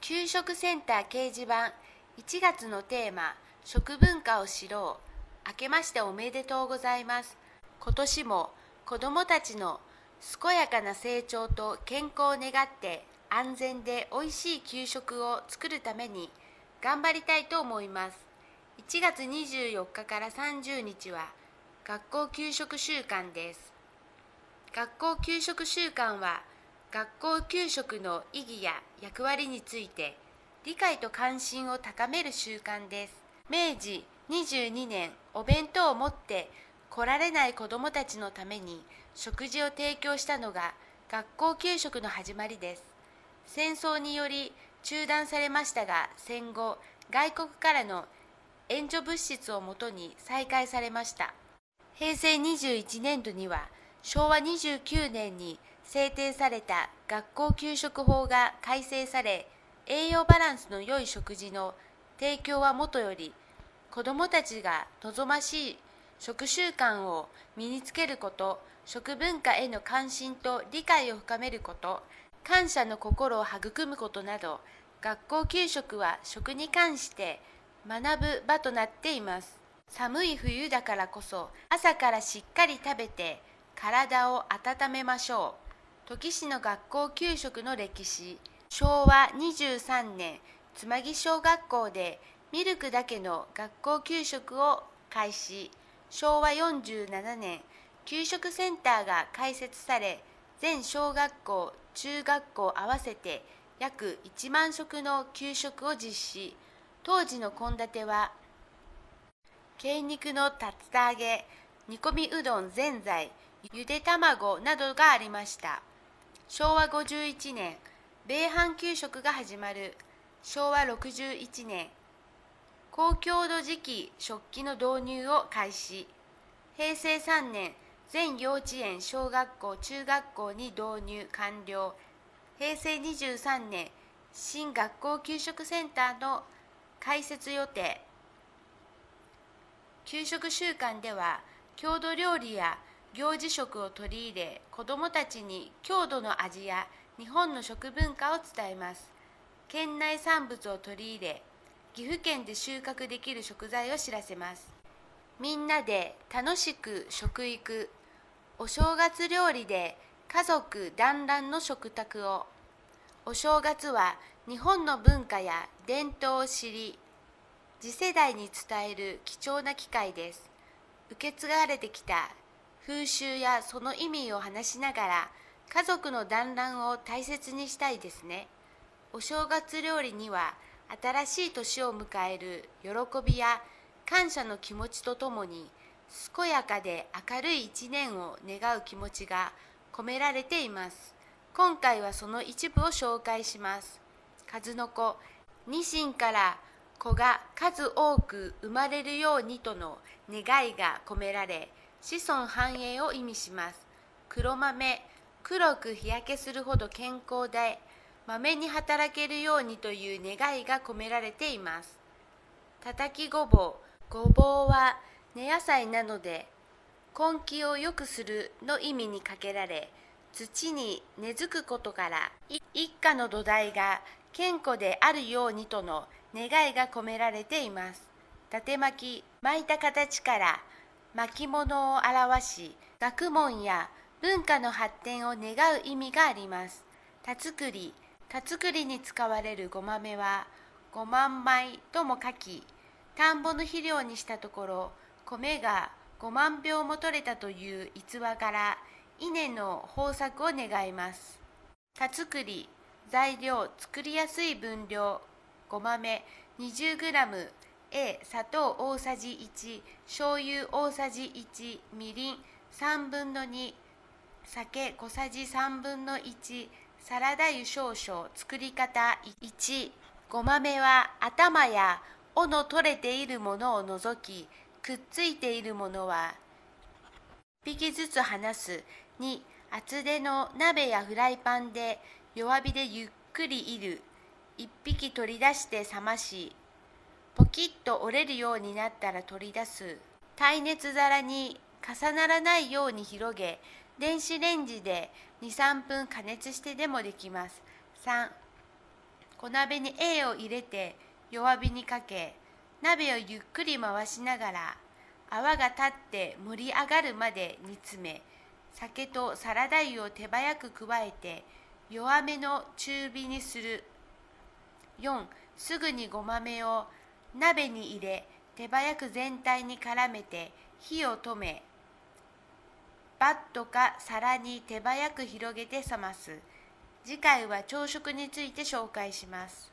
給食センター掲示板1月のテーマ、食文化を知ろう。明けましておめでとうございます。今年も子どもたちの健やかな成長と健康を願って安全でおいしい給食を作るために頑張りたいと思います。1月24日から30日は学校給食週間です。学校給食週間は学校給食の意義や役割について理解と関心を高める習慣です。明治22年、お弁当を持って来られない子どもたちのために食事を提供したのが学校給食の始まりです。戦争により中断されましたが、戦後、外国からの援助物質をもとに再開されました。平成21年度には昭和29年に制定された学校給食法が改正され、栄養バランスの良い食事の提供はもとより、子どもたちが望ましい食習慣を身につけること、食文化への関心と理解を深めること、感謝の心を育むことなど、学校給食は食に関して学ぶ場となっています。寒い冬だからこそ、朝からしっかり食べて体を温めましょう。土岐市の学校給食の歴史。昭和23年、妻木小学校でミルクだけの学校給食を開始。昭和47年、給食センターが開設され、全小学校、中学校合わせて約1万食の給食を実施。当時の献立は、鶏肉の竜田揚げ、煮込みうどんぜんざい、ゆで卵などがありました。昭和51年、米飯給食が始まる。昭和61年、高強度磁気食器の導入を開始。平成3年、全幼稚園、小学校、中学校に導入完了。平成23年、新学校給食センターの開設予定。給食週間では、郷土料理や行事食を取り入れ、子どもたちに郷土の味や日本の食文化を伝えます。県内産物を取り入れ、岐阜県で収穫できる食材を知らせます。みんなで楽しく食育。お正月料理で家族団らんの食卓を。お正月は日本の文化や伝統を知り、次世代に伝える貴重な機会です。受け継がれてきた風習やその意味を話しながら、家族の団らんを大切にしたいですね。お正月料理には、新しい年を迎える喜びや感謝の気持ちとともに、健やかで明るい一年を願う気持ちが込められています。今回はその一部を紹介します。数の子、ニシンから子が数多く生まれるようにとの願いが込められ、子孫繁栄を意味します。黒豆、黒く日焼けするほど健康で、まめに働けるようにという願いが込められています。たたきごぼう、ごぼうは根野菜なので、根気を良くするの意味にかけられ、土に根付くことから、一家の土台が健康であるようにとの願いが込められています。伊達巻き、巻いた形から巻物を表し、学問や文化の発展を願う意味があります。田作り、田作りに使われるご豆は5万枚とも書き、田んぼの肥料にしたところ、米が5万俵も取れたという逸話から、稲の豊作を願います。田作り、材料、作りやすい分量、ご豆 20g、砂糖大さじ1、醤油大さじ1、みりん3分の2、酒小さじ3分の1、サラダ油少々。作り方1、ご豆は頭や尾の取れているものを除き、くっついているものは1匹ずつ離す。2、厚手の鍋やフライパンで弱火でゆっくり煎る。1匹取り出して冷まし、ポキッと折れるようになったら取り出す。耐熱皿に重ならないように広げ、電子レンジで2、3分加熱してでもできます。3、 小鍋に A を入れて弱火にかけ、鍋をゆっくり回しながら泡が立って盛り上がるまで煮詰め、酒とサラダ油を手早く加えて弱めの中火にする。4. すぐにごまめを鍋に入れ、手早く全体に絡めて火を止め、バットか皿に手早く広げて冷ます。次回は朝食について紹介します。